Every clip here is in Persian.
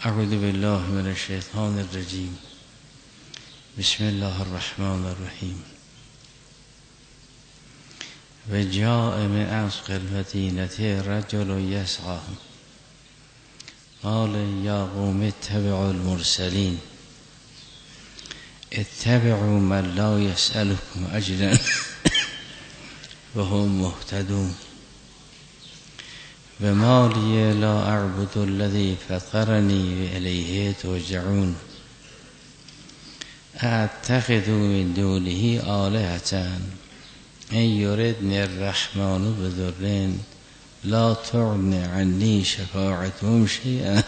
اعوذ بالله من الشیطان الرجیم. بسم الله الرحمن الرحیم. و جاء من اصل المدینة رجل یسعی قال یا قوم اتبعوا المرسلین اتبعوا من لا یسألکم اجرا و هم مهتدون و ما لی لا اعبد الذی فطرنی و الیه ترجعون اتخذ من دونه آلهة ان یردنی الرحمن بضر لا تغن عنی شفاعتهم شیئا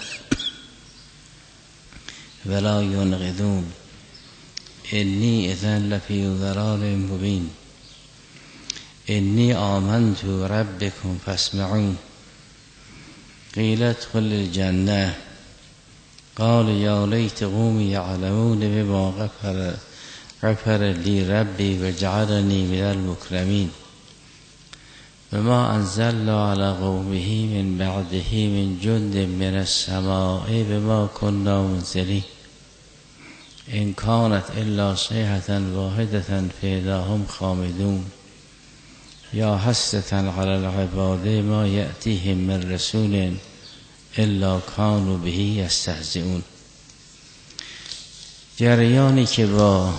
ولا ینقذون انی اذا لفی ضلال مبین انی آمنت ربکم فاسمعون قیل ادخل الجنة قال یا لیت قومی یعلمون بما غفر لی ربی و جعلنی من المکرمین و ما انزلنا علی قومه من بعده من جند من السماء بما كنا منزلین ان كانت الا صیحة واحدة فاذا هم خامدون یا حسرة علی العباد ما یأتیهم من رسول الا كانوا به یستهزئون. جریانی که با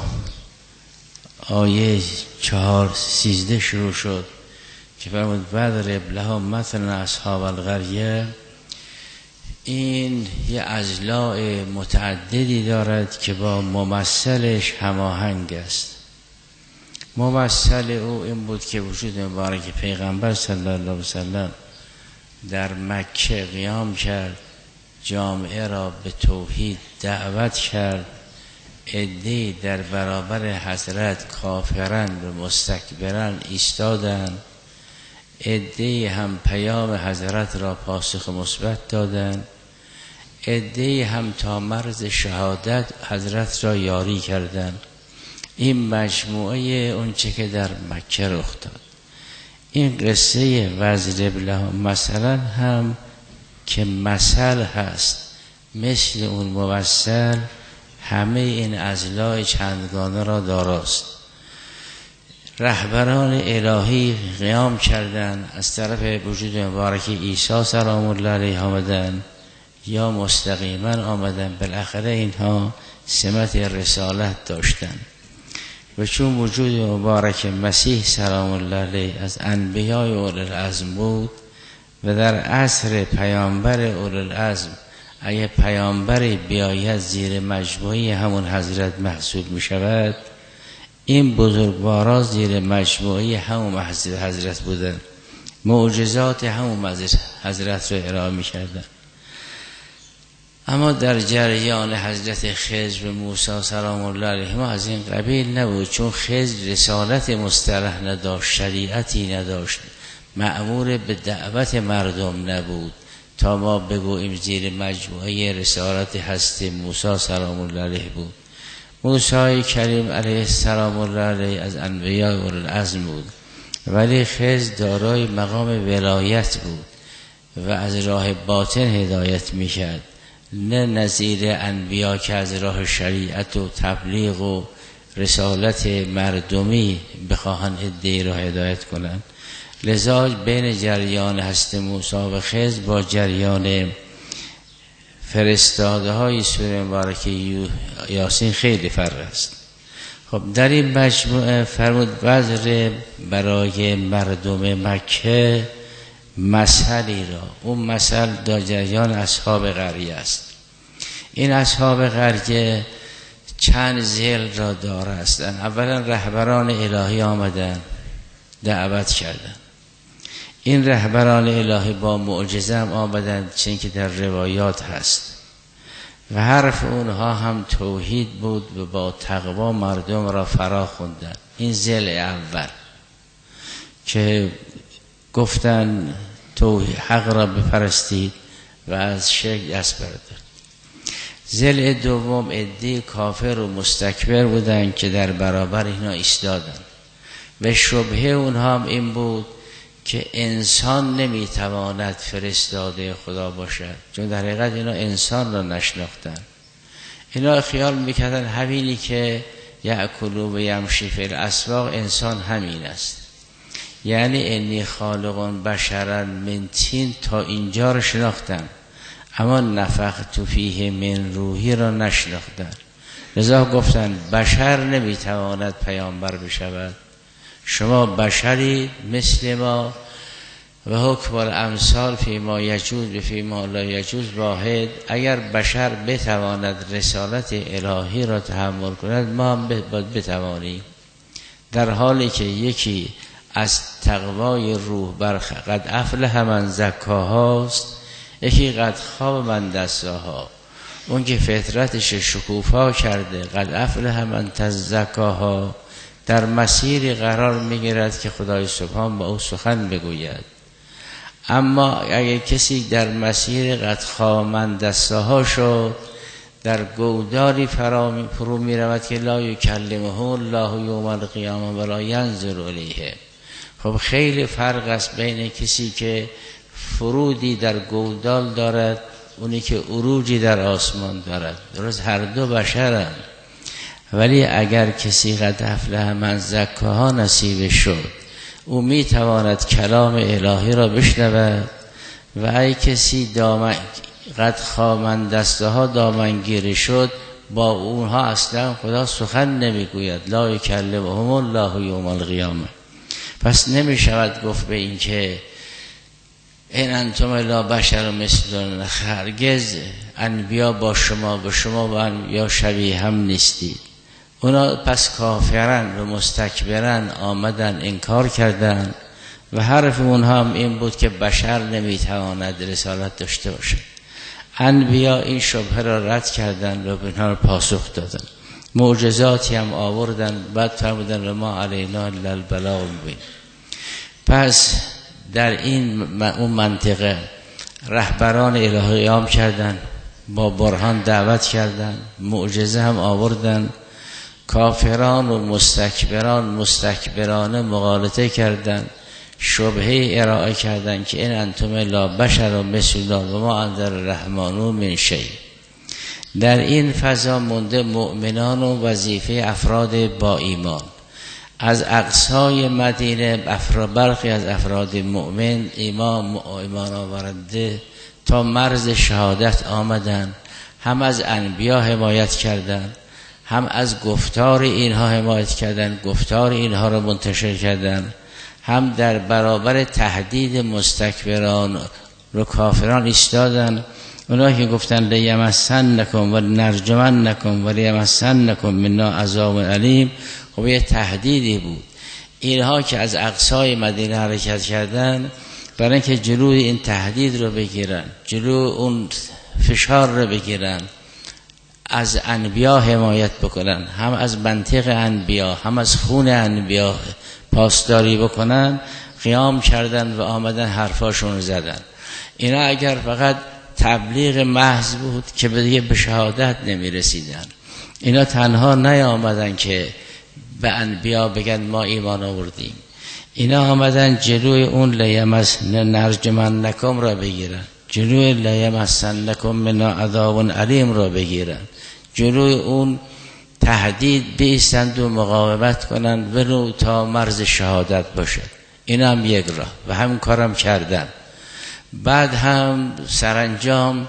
آیه 4:13 شروع شد که فرمود وضرب لهم مثلا اصحاب القریه، این یه اضلاع متعددی دارد که با ممثلش هماهنگ است. ممثل او این بود که وجود مبارک پیغمبر صلی الله علیه وسلم در مکه قیام کرد، جامعه را به توحید دعوت کرد، عده‌ای در برابر حضرت کافرند و مستکبرند ایستادند، عده‌ای هم پیام حضرت را پاسخ مثبت دادند، عده‌ای هم تا مرز شهادت حضرت را یاری کردند. این مجموعه اون چه که در مکه رخ داد. این قصه وضرب لهم مثلا هم که مثل هست مثل اون ممثل همه این اضلاع چندگانه را داراست. رهبران الهی قیام کردند، از طرف وجود مبارک عیسی سلام الله علیه آمدند یا مستقیما آمدند، بالاخره اینها سمت رسالت داشتند. و چون وجود مبارک مسیح سلام الله علیه از انبیای اولوالعزم بود و در عصر پیامبر اولوالعزم اگه پیامبری بیاید زیر مجموعه همون حضرت محسوب می شود، این بزرگوارا زیر مجموعه همون حضرت بودن، معجزات همون حضرت رو ارائه می کردن. اما در جریان حضرت خضر و موسی سلام الله علیهما از این قبیل نبود، چون خضر رسالت مصطلح نداشت، شریعتی نداشت، مأمور به دعوت مردم نبود تا ما بگوییم زیر مجموعه رسالت هست موسی سلام الله علیه بود. موسی کریم علیه السلام الله علیه از انبیاء اولوالعزم بود، ولی خضر دارای مقام ولایت بود و از راه باطن هدایت میکرد، نه نظیر انبیا که از راه شریعت و تبلیغ و رسالت مردمی بخواهند عده‌ای را هدایت کنند. لذا بین جریان هست موسی و خضر با جریان فرستاده های سوره مبارکه یاسین خیلی فرق است. خب در این مجموعه فرمود وضرب برای مردم مکه مثلی را، اون مثل در جریان اصحاب قریه است. این اصحاب قریه چند ذیل را داره هستند. اولا رهبران الهی آمدن دعوت کردن، این رهبران الهی با معجزه هم آمدن، چون که در روایات هست و حرف اونها هم توحید بود و با تقوا مردم را فرا خوندن. این ذیل اول که گفتن توحید حق را بپرستید و از شرک دست بردارید. ذیل دوم عده کافر و مستکبر بودند که در برابر اینا ایستادند و شبهه اونها هم این بود که انسان نمیتواند فرستاده خدا باشد، چون در حقیقت اینا انسان را نشناختن. اینا خیال میکردن همینی که یأکلوا و یمشی فی الاسواق انسان همین است، یعنی انی خالق بشرا من طین تا اینجا رو شناختن، اما نفخت فیه من روحی را نشناختن. لذا گفتن بشر نمیتواند پیامبر بشود، شما بشری مثل ما و حکم الامثال فی ما یجوز و فی ما لا یجوز واحد. اگر بشر بتواند رسالت الهی را تحمل کند، ما هم بتوانیم. در حالی که یکی از تقوای روح قد افلح من زکاهاست، یکی قد خواب من دساها. اون که فطرتش شکوفا کرده قد افلح من تزکاها، در مسیر قرار میگیرد که خدای سبحان با او سخن بگوید. اما اگر کسی در مسیر قد خواب من دساها شد، در گوداری فرو می رود که لا یکلمه الله یوم القیامه ولا ینظر الیه. خب خیلی فرق است بین کسی که فرودی در گودال دارد، اونی که عروجی در آسمان دارد. درست هر دو بشرند، ولی اگر کسی قد افلح من زکاها نصیب شد، او می تواند کلام الهی را بشنود. و ای کسی قد خواب من دستها دامنگیری شد، با اونها اصلا خدا سخن نمیگوید. لا یکلمهم الله یوم القیامه. پس نمی شود گفت به این که این انتم لا بشر مثلنا، هرگز انبیا با شما به شما و انبیا شبیه هم نیستید. اونا پس کافرن و مستکبرن آمدن انکار کردن و حرف اونها هم این بود که بشر نمیتواند رسالت داشته باشد. انبیا این شبهه را رد کردن و به اینها پاسخ دادن، معجزاتی هم آوردن، بعد فرمودن و ما علینا الا البلاغ المبین. پس در اون منطقه رهبران الهی قیام کردن، با برهان دعوت کردن، معجزه هم آوردن. کافران و مستکبرانه مغالطه کردن، شبهه ارائه کردن که این انتم لا بشر و مثلنا و ما انزل الرحمن من شیء. در این فضا مونده مؤمنان و وظیفه افراد با ایمان. از اقصای مدینه برخی از افراد مؤمن ایمان آورنده تا مرز شهادت آمدن، هم از انبیا حمایت کردند، هم از گفتار اینها حمایت کردند، گفتار اینها را منتشر کردند، هم در برابر تهدید مستکبران و کافران ایستادند. اونها که گفتن لیمسنکم و نرجمنکم و لیمسنکم منا عذاب علیم، خب یه تهدیدی بود. اینها که از اقصای مدینه حرکت کردن برای اینکه جلوی این تهدید رو بگیرن، جلوی اون فشار رو بگیرن، از انبیا حمایت بکنن، هم از منطق انبیا هم از خون انبیا پاسداری بکنن، قیام کردن و آمدن حرفاشون زدن. اینا اگر فقط تبلیغ محض بود که دیگه به شهادت نمی رسیدن. اینا تنها نیامدن که به انبیا بگن ما ایمان آوردیم، اینا آمدن جلوی اون نرجمنکم را بگیرن، جلوی لیمسنکم من عذاب علیم را بگیرن، جلوی اون تهدید بیستند و مقاومت کنند ولو تا مرز شهادت باشد. این هم یک راه و همین کارم کردن. بعد هم سرانجام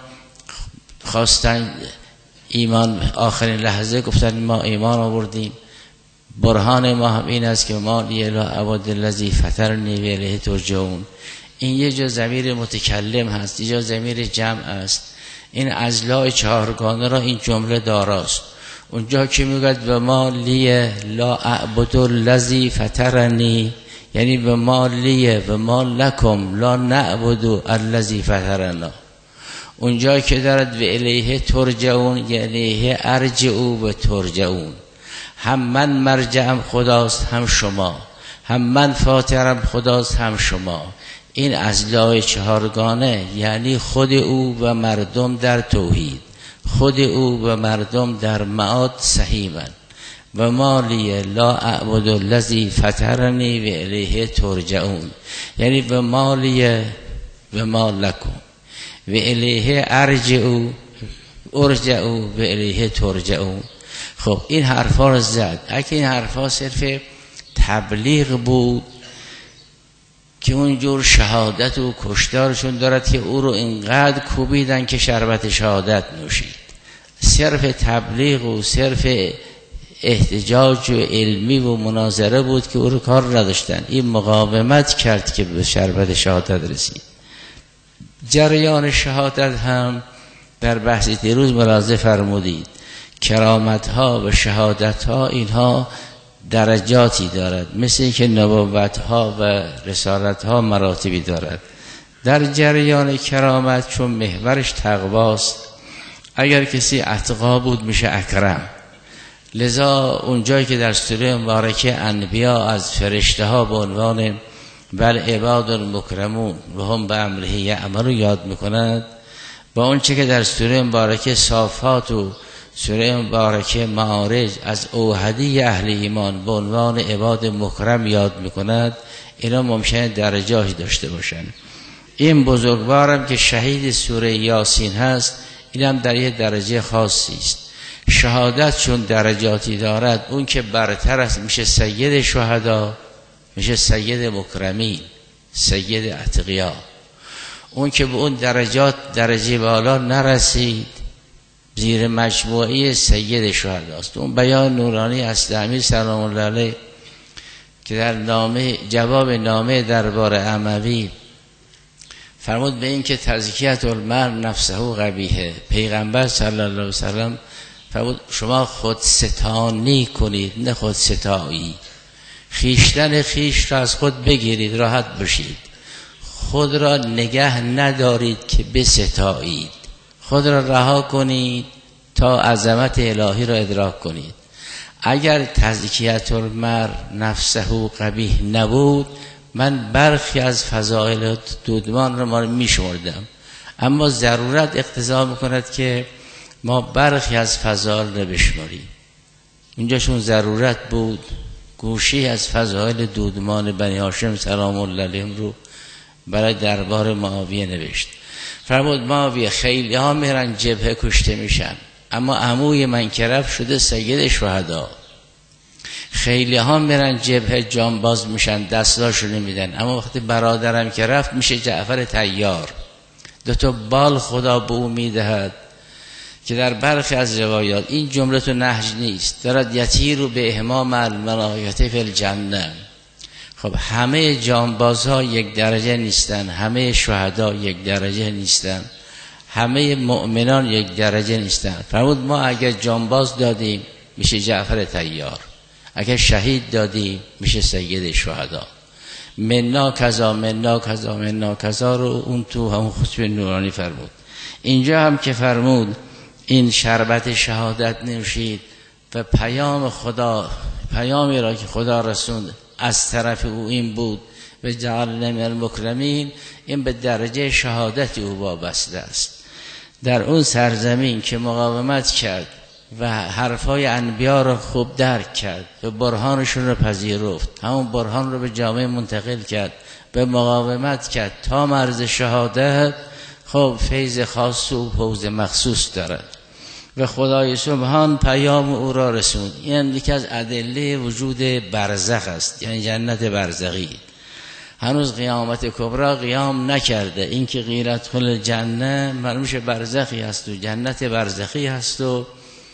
خواستن ایمان، آخرین لحظه گفتن ما ایمان آوردیم، برهان ما هم این است که ما لیلا عباد الذی فطرنی و الیه ترجعون. این یه جا ضمیر متکلم هست، یه جا ضمیر جمع است. این اضلاع چهارگانه را این جمله داراست. اونجا که میگوید و ما لیه لا اعبد الذی فطرنی، یعنی و ما لیه و ما لکم لا نعبد الذی فطرنا. اونجا که دارد و الیه ترجعون، یعنی الیه ارجعوا و ترجعون. هم من مرجعم خداست هم شما، هم من فاطرم خداست هم شما. این اضلاع چهارگانه یعنی خود او و مردم در توحید، خود او و مردم در معاد صحیحن. و مالی لا اعبد الذی فطرنی و الیه ترجعون، یعنی و مالی و ما لکم و الیه ارجعوا و الیه ترجعون. خب این حرفا رو زد. اگه این حرفا صرف تبلیغ بود که اونجور شهادت و کشتارشون دارد که او رو اینقدر کوبیدن که شربت شهادت نوشید، صرف تبلیغ و صرف احتجاج و علمی و مناظره بود که او رو کار نداشتن، این مقاومت کرد که به شربت شهادت رسید. جریان شهادت هم در بحث دیروز ملاحظه فرمودید، کرامت ها و شهادت ها اینها درجاتی دارد، مثل که نبوت ها و رسالت ها مراتبی دارد. در جریان کرامت چون محورش تقواست، اگر کسی اتقا بود میشه اکرم. لذا اونجایی که در سوره مبارکه انبیا از فرشته ها به عنوان بل عباد مکرمون و هم به امره یعملون یاد میکنند، با اون چه که در سوره مبارکه صافات و سوره مبارکه معارج از اوحدی اهل ایمان به عنوان عباد مکرم یاد میکند، اینا ممکنه درجاتی داشته باشن. این بزرگوارم که شهید سوره یاسین هست، اینم در یه درجه خاصی است. شهادت چون درجاتی دارد، اون که برتر است میشه سید شهدا، میشه سید مکرمین، سید اتقیا. اون که به اون درجات درجه بالا نرسید، زیر مجموعه سید شهداست. اون بیان نورانی اصل امیر سلام الله علیه که در نامه جواب نامه دربار اموی فرمود به این که تزکیت المرء نفسه قبیحه، پیغمبر صلی الله علیه وسلم فرمود شما خود ستانی کنید نه خود ستایی. خیشتن خیش را از خود بگیرید، راحت باشید. خود را نگه ندارید که بستایید، خود را رها کنید تا عظمت الهی را ادراک کنید. اگر تزکیت المرء نفسه قبیح نبود، من برخی از فضائل دودمان را ما میشمردم، اما ضرورت اقتضا میکند که ما برخی از فضائل را بشماریم. اینجاشون ضرورت بود گوشی از فضائل دودمان بنی هاشم سلام الله علیهم رو برای دربار معاویه نوشت. فرمود معاویه خیلی ها میرن جبهه کشته میشن، اما عموی من که رفت شده سید شهدا. خیلی ها میرن جبهه جانباز میشن، دستاشو نمیدن، اما وقتی برادرم که رفت میشه جعفر طیار. دو تا بال خدا به او میدهد که در برخی از روایات این جمله تو نهج نیست، دارد یطیر رو به احمام الملائکه فی الجنه. خب همه جانبازها یک درجه نیستن، همه شهدا یک درجه نیستن، همه مؤمنان یک درجه نیستن. فرمود ما اگر جانباز دادیم میشه جعفر طیار، اگر شهید دادیم میشه سید شهدا. منا کذا منا کذا منا کذا رو اون تو همون خطبه نورانی فرمود. اینجا هم که فرمود این شربت شهادت نوشید و پیام خدا، پیامی را که خدا رسوند از طرف او این بود و جعلنا من المکرمین، این به درجه شهادت او وابسته است. در اون سرزمین که مقاومت کرد و حرفای انبیا را خوب درک کرد و برهانشون رو پذیرفت، همون برهان رو به جامعه منتقل کرد، به مقاومت کرد تا مرز شهادت، خب فیض خاص و فوز مخصوص دارد و خدای سبحان پیام او را رسوند. این یکی از ادله وجود برزخ است، یعنی جنت برزخی. هنوز قیامت کبرا قیام نکرده، این که غیرت خل جنه مرموش برزخی هست و جنت برزخی هست و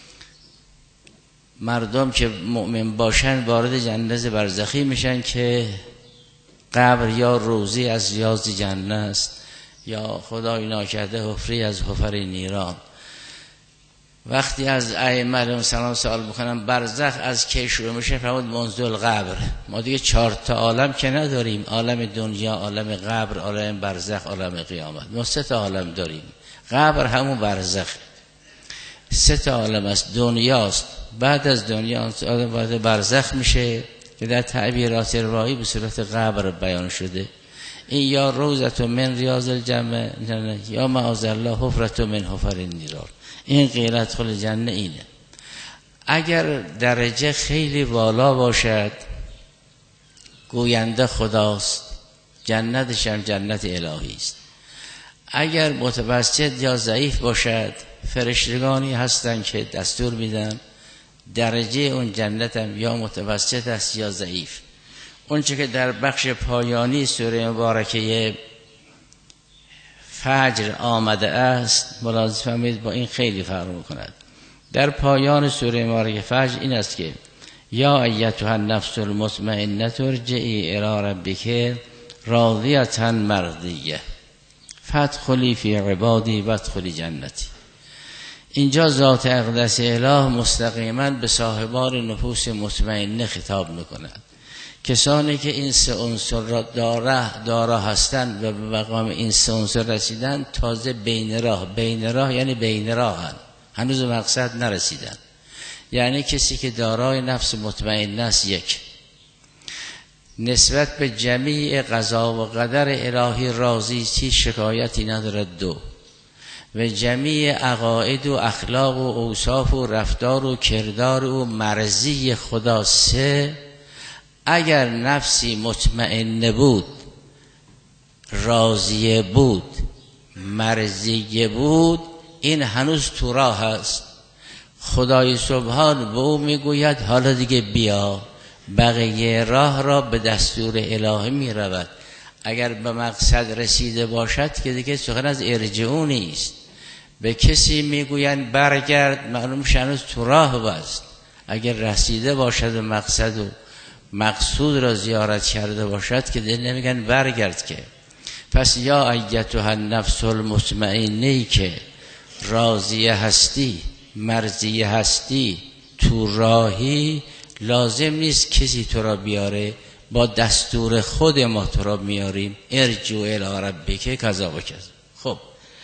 مردم که مؤمن باشن وارد جنت برزخی میشن که قبر یا روزی از ریاض جنت است یا خدای ناکرده حفری از حفر نیران. وقتی از ائمه علیهم السلام سوال بکنم برزخ از کی شروع میشه، فرمود منذ القبر. ما دیگه 4 تا عالم که نداریم، عالم دنیا، عالم قبر، عالم برزخ، عالم قیامت. ما 3 تا عالم داریم. قبر همون برزخ، 3 تا عالم است. دنیاست، بعد از دنیا وارد برزخ میشه که در تعبیرات روایی به صورت قبر بیان شده. این یا روزت من ریاض الجنه یا معاذ الله حفرت من حفر النیران. این غیرت خل جنه اینه. اگر درجه خیلی بالا باشد گوینده خداست، جنتش هم جنت الهی است. اگر متوسط یا ضعیف باشد فرشتگانی هستند که دستور میدن درجه اون جنت هم یا متوسط است یا ضعیف. اون چه که در بخش پایانی سوره مبارکه فجر آمده است ملاحظه فرمایید با این خیلی فرق میکند. در پایان سوره مبارکه فجر این است که یا ایتها النفس المطمئنه ارجعی الی ربک راضیه مرضیه فادخلی فی عبادی وادخلی جنتی. اینجا ذات اقدس اله مستقیما به صاحبان نفوس مطمئنه خطاب میکند، کسانی که این سه عنصر را دارا هستند و به مقام این سه عنصر رسیدن تازه بین راه یعنی بین راه هنوز مقصد نرسیدن. یعنی کسی که دارای نفس مطمئنه است یک، نسبت به جمیع قضا و قدر الهی راضی چی شکایتی ندارد دو، و جمیع عقاید و اخلاق و اوصاف و رفتار و کردار و مرضی خدا سه. اگر نفسی مطمئنه بود، راضیه بود، مرضیه بود، این هنوز تو راه است. خدای سبحان به او میگوید حالا دیگه بیا، بقیه راه را به دستور الهی میرود. اگر به مقصد رسیده باشد که دیگه سخن از ارجعو نیست. به کسی میگویند برگرد، معلوم هنوز تو راه است. اگر رسیده باشد و مقصد و مقصود را زیارت کرده باشد که دیگه نمیگن برگرد که. پس یا ایتها النفس المطمئنه که راضیه هستی، مرضیه هستی، تو راهی، لازم نیست کسی تو را بیاره، با دستور خود ما تو را میاریم. ارجو الی ربک کذا و کذا. خب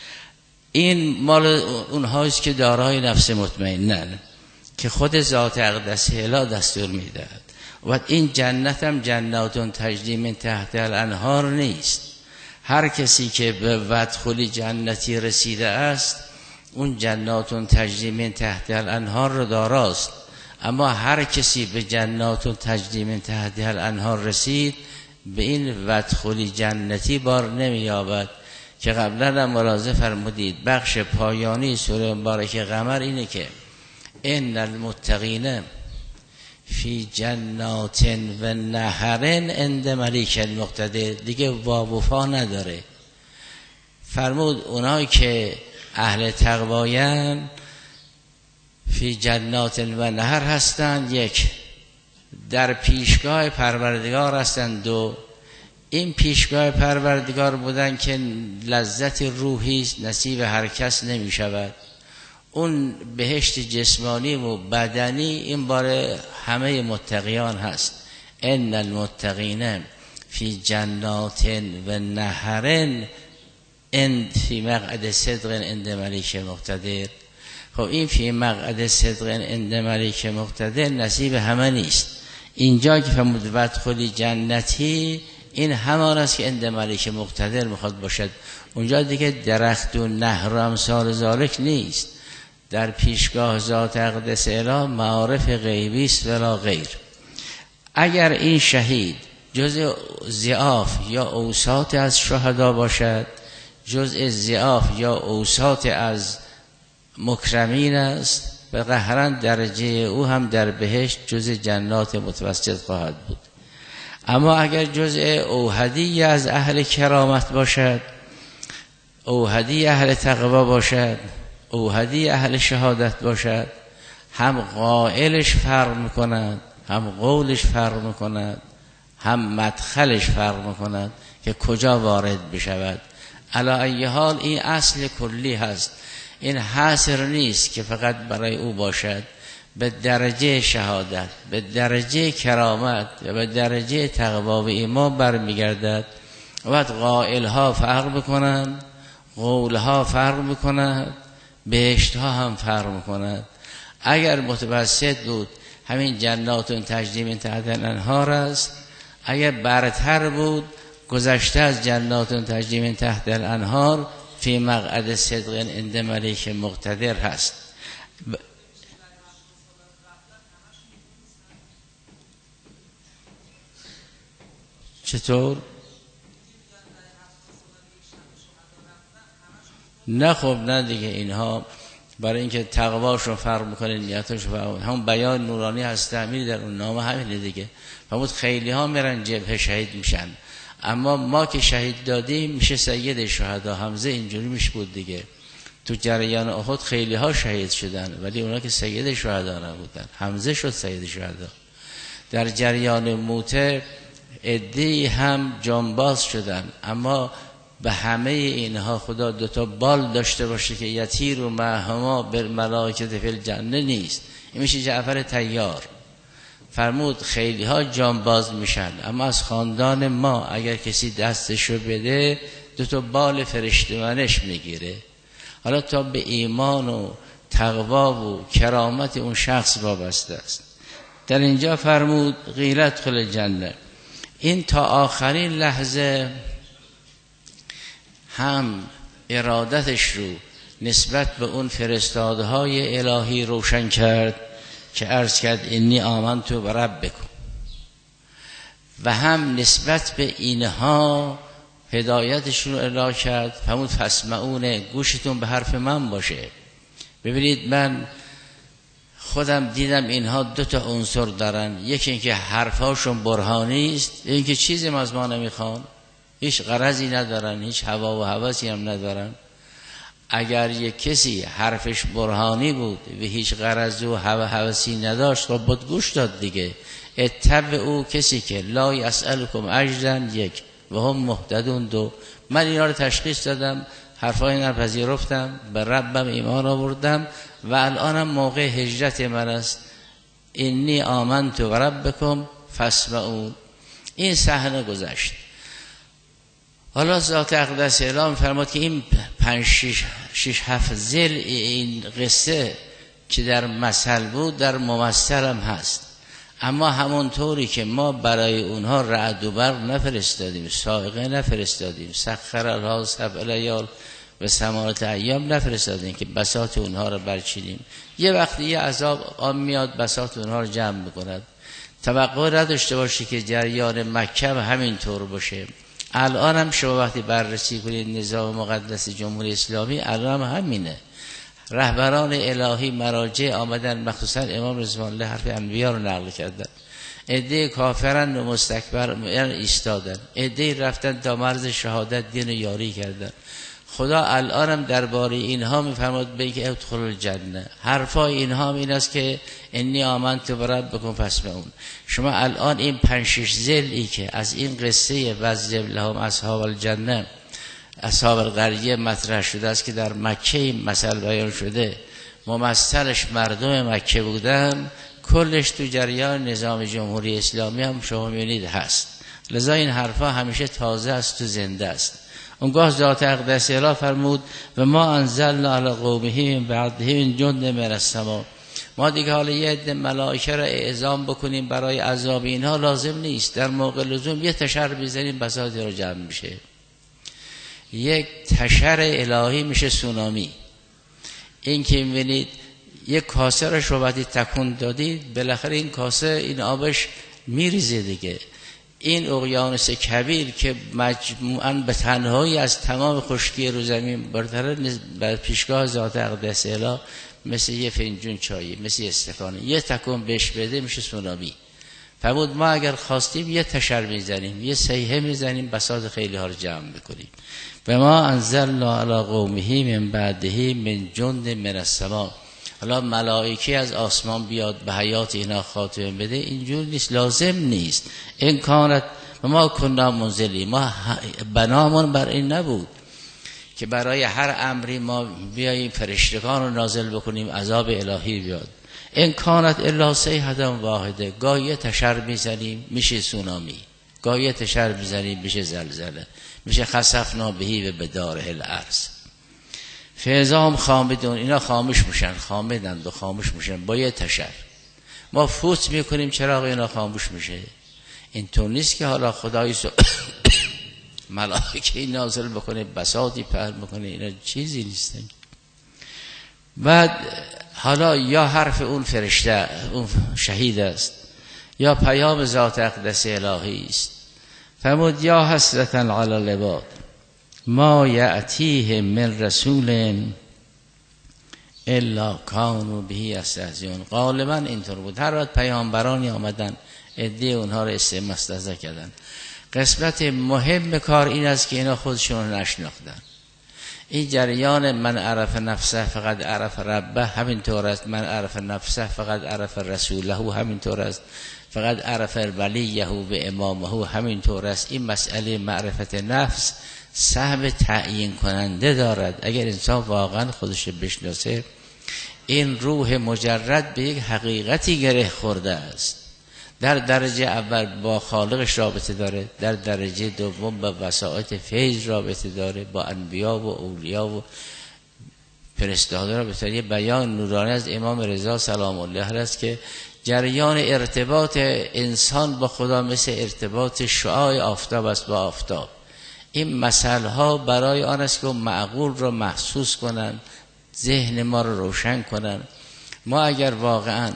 این مال اونهاییست که دارای نفس مطمئنن که خود ذات اقدس اله دستور میدهد. و این جنت هم جناتون تجری من تحت الانهار نیست. هر کسی که به وادخلی جنتی رسیده است اون جناتون تجری من تحت الانهار رو داراست. اما هر کسی به جناتون تجری من تحت الانهار رسید به این وادخلی جنتی بار نمییابد که قبلا هم ملاحظه فرمودید بخش پایانی سوره مبارکه قمر اینه که ان المتقین فی جنات و نهر عند ملیک مقتدر. دیگه واوفا نداره. فرمود اونایی که اهل تقوایان فی جنات و نهر هستند، یک در پیشگاه پروردگار هستند، دو این پیشگاه پروردگار بودن که لذت روحی نصیب هر کس نمی شود. اون بهشت جسمانی و بدنی این بار همه متقیان هست. ان المتقین فی جنات و نهرن ان فی مقعد صدق عند ملیک مقتدر. خب این فی مقعد صدق عند ملیک مقتدر نصیب همه نیست. اینجا که فرمود وادخلی جنتی این همان است که عند ملیک مقتدر میخواد باشد. اونجا دیگه درخت و نهر و امثال ذالک نیست. در پیشگاه ذات اقدس اله معارف غیبی است ولا غیر. اگر این شهید جزء ضعاف یا اوساط از شهدا باشد، جزء ضعاف یا اوساط از مکرمین است، به قهرا درجه او هم در بهشت جزء جنات متوسط خواهد بود. اما اگر جزء اوحدی از اهل کرامت باشد، اوحدی اهل تقوا باشد، اوحدی اهل شهادت باشد، هم قائلش فرق میکند، هم قولش فرق میکند، هم مدخلش فرق میکند که کجا وارد بشود. علی ای حال این اصل کلی هست. این حاصر نیست که فقط برای او باشد. به درجه شهادت، به درجه کرامت و به درجه تقوا و ایمان برمیگردد. وقت قائلها فرق بکنند، قولها فرق بکنند، بهشتها هم فرق میکند. اگر متوسط بود همین جناتون تجری من تحت الانهار است. اگر برتر بود گذشته از جناتون تجری من تحت الانهار فی مقعد صدق عند ملیک مقتدر هست. چطور؟ نه خب نه دیگه، اینها برای اینکه تقواشون فرق میکنه، نیتاشون فرق میکنه. همون بیان نورانی هست امیر در اون نامه همینه دیگه. فرمود خیلی ها میرن جبهه شهید میشن، اما ما که شهید دادیم میشه سید شهدا. حمزه اینجوری میشه بود دیگه. تو جریان احد خیلی ها شهید شدن ولی اونا که سید شهدا نبودن. حمزه شد سید شهدا. در جریان موته عده‌ای هم جانباز شدن، اما به همه اینها خدا دوتا بال داشته باشه که یطیر و معهما بالملائکة فی الجنه نیست. این میشه جعفر طیار. فرمود خیلی ها جانباز میشن، اما از خاندان ما اگر کسی دستشو بده دوتا بال فرشتگانش میگیره. حالا تا به ایمان و تقوا و کرامت اون شخص وابسته است. در اینجا فرمود قیل ادخل الجنه. این تا آخرین لحظه هم ارادتش رو نسبت به اون فرستادهای الهی روشن کرد که عرض کرد انی آمنت بربکم، و هم نسبت به اینها هدایتشون رو اعلام کرد. فرمود فاسمعون، گوشتون به حرف من باشه. ببینید من خودم دیدم اینها دو تا عنصر دارن، یکی اینکه حرفاشون برهانی است، اینکه چیزی از ما نمیخوان، هیچ غرضی ندارن، هیچ هوا و هوسی هم ندارن. اگر یک کسی حرفش برهانی بود و هیچ غرض و هوا هوسی نداشت خب بود گوش داد دیگه. اتبع او، کسی که لا یسألکم اجرا، یک، و هم مهتدون، دو. من اینا رو تشخیص دادم، حرفای اینا رو پذیرفتم، به ربم ایمان آوردم و الانم موقع هجرت من است. انی آمنت بربکم فاسمعون. این صحنه گذشت. حالا ذات اقدس اعلام فرمود که این 5-6-7 ذل این قصه که در مثل بود در ممثل هم هست، اما همونطوری که ما برای اونها رعد و برق نفرستادیم، صاعقه نفرستادیم، سخر الها 7 لیال و ثمانیة ایام نفرستادیم که بساط اونها رو برچینیم. یه وقتی یه عذاب آن میاد بساط اونها رو جمع میکند. توقع نداشته باشه که جریان مکه همینطور باشه. الان هم شما وقتی بررسی کنید نظام مقدس جمهوری اسلامی الان هم همینه. رهبران الهی مراجع آمدن، مخصوصا امام رضوان الله حرف انبیا رو نقل کردن. عده کافرن و مستکبر ایستادن، عده رفتن تا مرز شهادت دین یاری کردن. خدا الان هم درباره اینها میفرماد بگه ادخلوا الجنه. حرفای اینها هم این است که انی آمنت بربکم فاسمعون. شما الان این 5-6 ذلی که از این قصه وضرب لهم اصحاب الجنه، اصحاب القریه مطرح شده است که در مکه این مثل بیان شده، ممثلش مردم مکه بودن، کلش تو جریان نظام جمهوری اسلامی هم شما می‌بینید هست. لذا این حرفا همیشه تازه است، تو زنده است. اونگاه ذات اقدس اله فرمود و ما انزلنا علی قومه من بعده من جند من السما. ما دیگه حالا یه عده ملائکه را اعزام بکنیم برای عذاب اینها لازم نیست. در موقع لزوم یه تشر بزنیم بساطی رو جمع میشه. یک تشر الهی میشه سونامی. این که میبینید یک کاسه را شما وقتی تکون دادید بالاخره این کاسه این آبش میریزه دیگه. این اقیانوس کبیر که مجموعاً به تنهایی از تمام خشکی رو زمین برتر بر پیشگاه ذات اقدس اله مثل یه فنجون چایی، مثل یه استکانه، یه تکون بهش بده میشه سونامی. فرمود ما اگر خواستیم یه تشر میزنیم، یه صیحه میزنیم، بساط خیلی ها رو جمع میکنیم. و ما انزلنا علی قومه من بعده من جند من السما. حالا ملائکه از آسمان بیاد به حیات اینا خاتمه بده، اینجور نیست، لازم نیست. این کانت ما کنا منزلی، ما بنامون بر این نبود که برای هر امری ما بیاییم فرشتگان رو نازل بکنیم عذاب الهی بیاد. این کانت الا صیحة واحده، گاهی تشر میزنیم میشه سونامی، گاهی تشر میزنیم میشه زلزله، میشه خسفنا بهی و بداره الارض. فیضام خامدون، اینا خاموش میشن، خامدند و خاموش میشن با یه تشر. ما فوت میکنیم چراغ اینا خاموش میشه. این طور نیست که حالا خدایی ملائکه نازل بکنه بساطی پهن بکنه، اینا چیزی نیستن. بعد حالا یا حرف اون فرشته اون شهید است یا پیام ذات اقدس الهی است. فرمود یا حسرة علی العباد ما یأتیه من رسول الا کانوا به یستهزئون. غالبا اینطور بود، هر وقت پیامبرانی آمدن عده اونها رو استمستهزا کردن. قسمت مهم کار این است که اینا خودشون رو نشناختن. این جریان من عرف نفسه فقط عرف ربه همینطور است، من عرف نفسه فقط عرف رسوله همینطور است، فقط عرف ولیه و امامه همینطور است. این مسئله معرفت نفس سهم تعیین کننده دارد. اگر انسان واقعا خودش بشناسه، این روح مجرد به یک حقیقتی گره خورده است. در درجه اول با خالقش رابطه داره، در درجه دوم با وسائط فیض رابطه داره، با انبیا و اولیا و فرستاده رابطه داره. یه بیان نورانی از امام رضا سلام الله علیه است که جریان ارتباط انسان با خدا مثل ارتباط شعاع آفتاب است با آفتاب. این مسائل ها برای آن است که معقول را محسوس کنن، ذهن ما را روشن کنن. ما اگر واقعا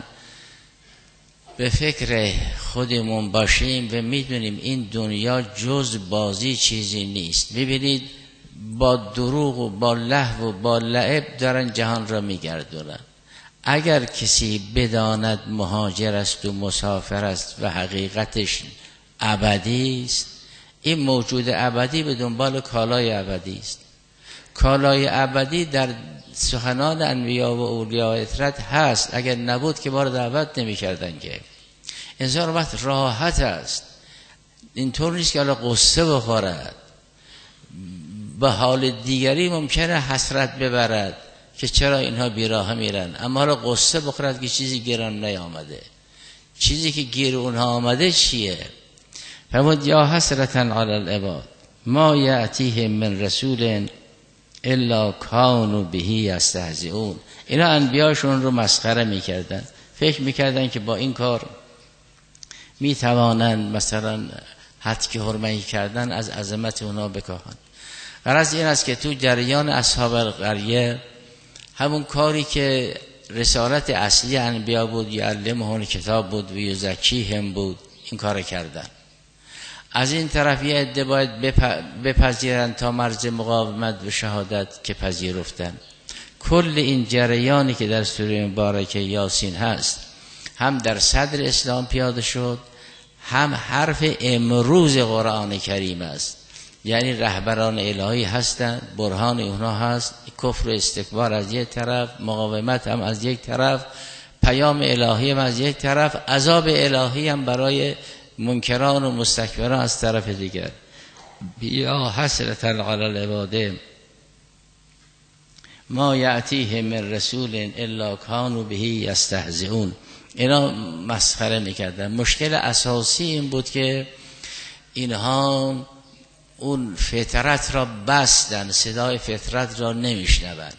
به فکر خودمون باشیم و میدونیم این دنیا جز بازی چیزی نیست. ببینید با دروغ و با لهو و با لعب دارن جهان را میگردونن. اگر کسی بداند مهاجر است و مسافر است و حقیقتش ابدی است، این موجود ابدی به دنبال کالای ابدی است. کالای ابدی در سخنان انبیا و اولیاء اطرت هست. اگر نبود که ما رو دعوت نمی کردن. که انسان وقت راحت است، اینطور نیست که حالا قصه بخورد. به حال دیگری ممکنه حسرت ببرد که چرا اینها بیراه میرن، اما حالا قصه بخورد که چیزی گیران نیامده. چیزی که گیر اونها آمده چیه؟ فرمود یا حسرة علی العباد ما یأتیهم من رسول الا کانوا به یستهزئون. اینا انبیاشون رو مسخره میکردن، فکر میکردن که با این کار میتوانند مثلا حد که حرمتی کردن از عظمت اونا بکاهن. غرض این است که تو جریان اصحاب القریه همون کاری که رسالت اصلی انبیا بود، یعلمهم کتاب بود و یزکیهم بود، این کار کردن. از این طرف یه عده باید بپذیرن تا مرز مقاومت و شهادت که پذیرفتن. کل این جریانی که در سوره مبارکه یاسین هست هم در صدر اسلام پیاده شد، هم حرف امروز قرآن کریم است. یعنی رهبران الهی هستند، برهان اونها هست، کفر و استکبار از یک طرف، مقاومت هم از یک طرف، پیام الهی هم از یک طرف، عذاب الهی هم برای منکران و مستکبران از طرف دیگر. یا حسرة علی العباد ما یأتیهم من رسول الا کانوا به یستهزئون. اینا مسخره میکردن. مشکل اساسی این بود که اینها اون فطرت را بستن، صدای فطرت را نمیشنوند.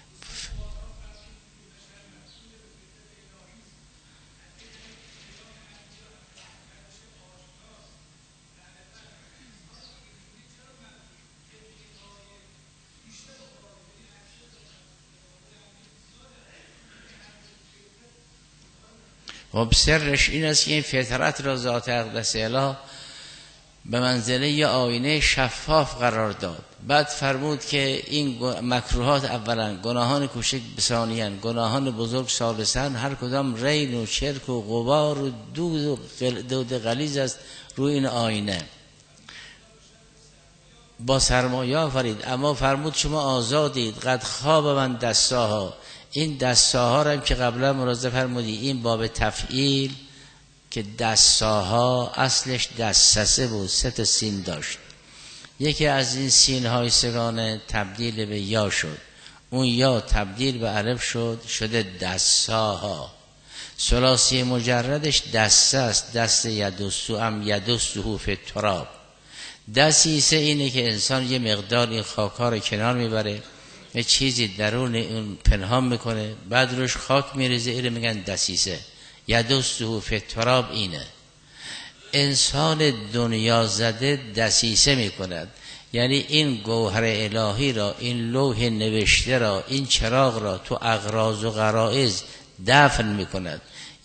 خب سرش این است که این فطرت را ذات اقدس اله به منزله یه آینه شفاف قرار داد. بعد فرمود که این مکروهات اولا، گناهان کوچک ثانیاً، گناهان بزرگ ثالثاً، هر کدام رین و شرک و غبار و دود غلیظ است روی این آینه. با سرمایه آفرید، اما فرمود شما آزادید. قد خواب من دستاها. این دستاها را که قبلا ملاحظه فرمودی، این باب تفعیل که دستاها اصلش دستسه بود، 3 سین داشت. یکی از این سین های سگانه تبدیل به یا شد، اون یا تبدیل به الف شد، شده دستاها. ثلاثی مجردش دسته است. دست یدستو هم یدستو فی التراب. دسیسه اینه که انسان یه مقدار این خاک‌ها رو کنار میبره، یه چیزی درون اون پنهان میکنه، بعد روش خاک میریزه، اینو میگن دسیسه. یدستو فی التراب. اینه انسان دنیا زده دسیسه میکند، یعنی این گوهر الهی را، این لوح نوشته را، این چراغ را تو اغراض و غرائز دفن میکند.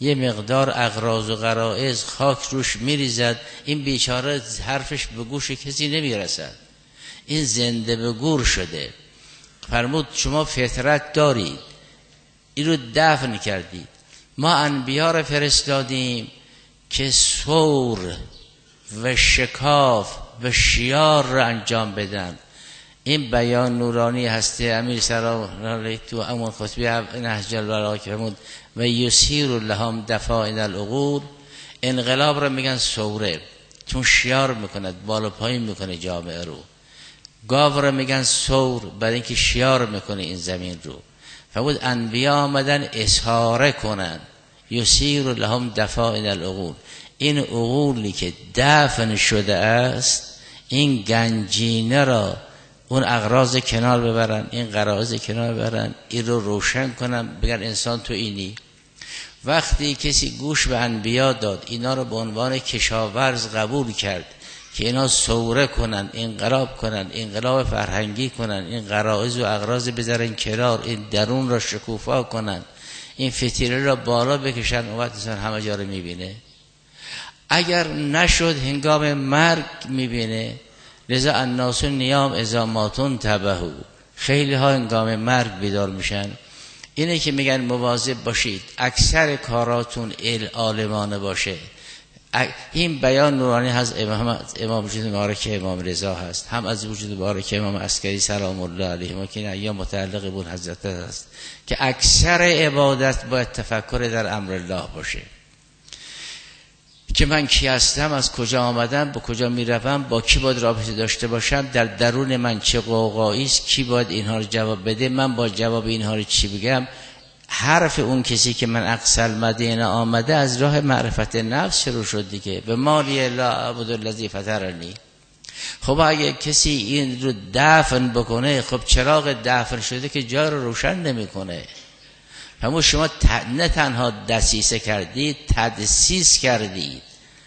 یه مقدار اغراض و غرائز خاک روش میریزد، این بیچاره حرفش به گوش کسی نمیرسد، این زنده به گور شده. فرمود شما فطرت دارید، این رو دفن کردید. ما انبیا رو فرستادیم که ثور و شکاف و شیار رو انجام بدن. این بیان نورانی هسته امیر سلام علیه تو امون خطبه نهج البلاغه که فرمود و یسیر لهم دفاعن العقول، انقلاب رو میگن ثوره، چون شیار میکند، بالا پایین میکنه جامعه رو. گاو رو میگن ثور، برای اینکه شیار میکنه این زمین رو. فرمود انبیا آمدن اصحاره کنن، یسیر لهم دفاعن العقول، این عقولی که دفن شده است، این گنجینه را اون اغراض کنار ببرن، این غرائز کنار ببرن، این رو روشن کنن، بگن انسان تو اینی. وقتی کسی گوش به انبیا داد، اینا رو به عنوان کشاورز قبول کرد که اینا ثوره کنن، انقلاب کنن، انقلاب فرهنگی کنن، این غرائز و اغراض بذارن کنار، این درون را شکوفا کنن، این فتیله را بالا بکشن، اون وقت انسان همه جا رو میبینه. اگر نشد هنگام مرگ میبینه. لذا الناس نیام اذا ماتون تبهو، خیلی ها هنگام مرگ بیدار میشن. اینه که میگن مواظب باشید اکثر کاراتون عالمانه باشه. این بیان نورانی هست امام وجود مبارک امام رضا هست، هم از وجود مبارک امام عسکری سلام الله علیه که این یا متعلق بون حضرت هست که اکثر عبادت باید تفکر در امر الله باشه، که من کی هستم، از کجا آمدم، با کجا میروم، با کی باید رابطه داشته باشم، در درون من چه قوقایی است، کی باید اینها رو جواب بده، من با جواب اینها رو چی بگم. حرف اون کسی که من اقصی المدینه آمده از راه معرفت نفس شروع شد دیگه، به مالی لا اعبد الذی فطرنی. خب اگه کسی این رو دفن بکنه، خب چراغ دفن شده که جا رو روشن نمیکنه. همون شما نه تنها دسیسه کردید، تدسیس کردید.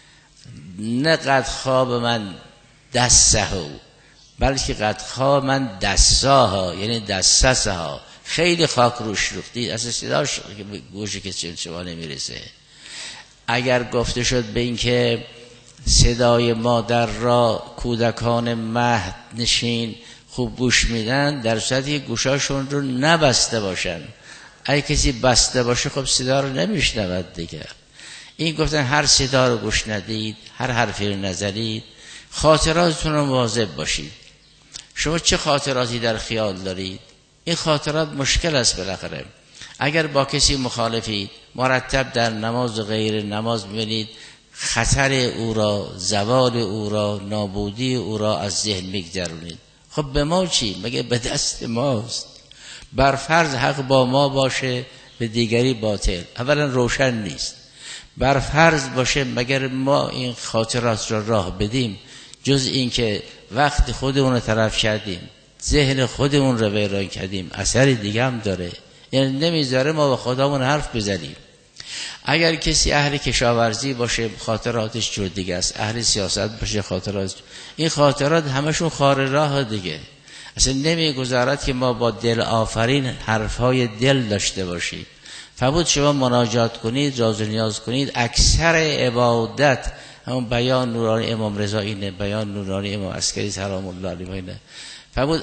نه قد خواب من دسهو، بلکه قد خواب من دساها، یعنی دسسها، خیلی خاک روش ریختید، اصلا صداش گوش کسی شما نمیرسه. اگر گفته شد به این که صدای مادر را کودکان مهد نشین خوب گوش میدن، در صورتی گوشاشون رو نبسته باشن. اگه کسی بسته باشه خب صدا رو نمیشنود دیگه. این گفتن هر صدا رو گوش ندید، هر حرفی رو نزدید. خاطراتتون رو مواظب باشید. شما چه خاطراتی در خیال دارید؟ این خاطرات مشکل است بالاخره. اگر با کسی مخالفید، مرتب در نماز و غیر نماز ببینید خطر او را، زوال او را، نابودی او را از ذهن میگذرونید. خب به ما چی؟ مگه به دست ماست؟ بر فرض حق با ما باشه، به دیگری باطل، اولا روشن نیست. بر فرض باشه مگر ما این خاطرات را راه بدیم، جز این که وقت خودمون رو طرف کردیم، ذهن خودمون رو ویران کردیم، اثری دیگه هم داره. یعنی نمیذاره ما با خدامون حرف بزنیم. اگر کسی اهل کشاورزی باشه خاطراتش جور دیگه است، اهل سیاست باشه خاطرات، این خاطرات همشون خار راه دیگه. اصلا نمیگذارد که ما با دل آفرین حرفهای دل داشته باشیم. فرمود شما مناجات کنید، راز و نیاز کنید. اکثر عبادت همون بیان نورانی امام رضا اینه، بیان نورانی امام عسکری سلام الله علیه اینه. فرمود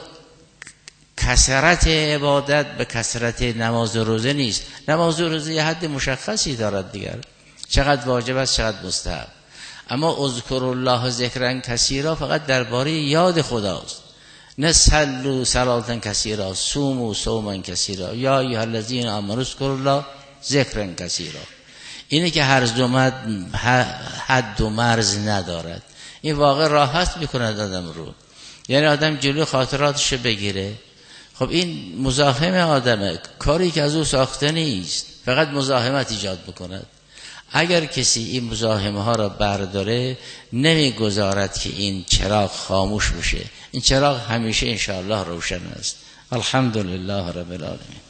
کثرت عبادت به کثرت نماز و روزه نیست. نماز و روزه یه حد مشخصی دارد دیگر، چقدر واجب است چقدر مستحب. اما اذکر الله ذکرا کثیرا فقط درباره یاد خداست. نه صلوا صلاة کثیرا، صوموا صوما کثیرا، یا ایها الذین آمنوا اذکروا الله ذکرا کثیرا. اینه که حد و مرز ندارد. این واقع راحت میکند آدم رو. یعنی آدم جلوی خاطراتش بگیره. خب این مزاحم آدمه، کاری که از او ساخته نیست، فقط مزاحمت ایجاد بکند. اگر کسی این مزاحمه ها را برداره، نمیگذارد که این چراغ خاموش بشه. این چراغ همیشه انشاءالله روشن است. الحمدلله رب العالمین.